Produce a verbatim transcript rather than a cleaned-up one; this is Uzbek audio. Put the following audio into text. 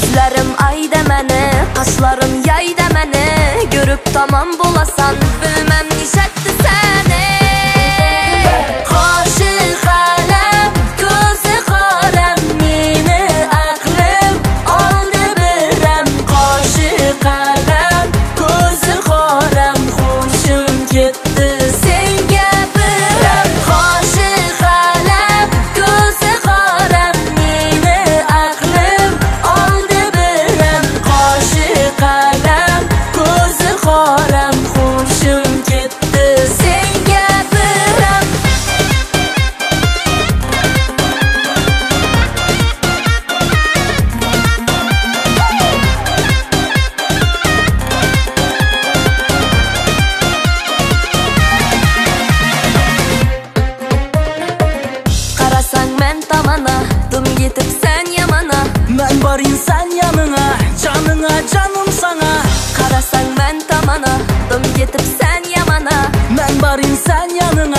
Gözlerim ay demeni, kaşlarım yay demeni. Görüp tamam bulasan, bilmem nişetti seni. Kaşı kalem, gözü kalem, meni aklım aldı birem. Kaşı kalem, gözü kalem, hoşum gitti senge birem. Kaşı kalem, gözü kalem, meni aklım aldı birem. Kaşı kalem, gözü kalem, hoşum gitti senge birem. Qarasang men tamana, dım yetip sen yamana. Men barın sen yanına, canına canım sana. Qarasang men tamana, dım yetip sen yamana. Men barın sen yanına,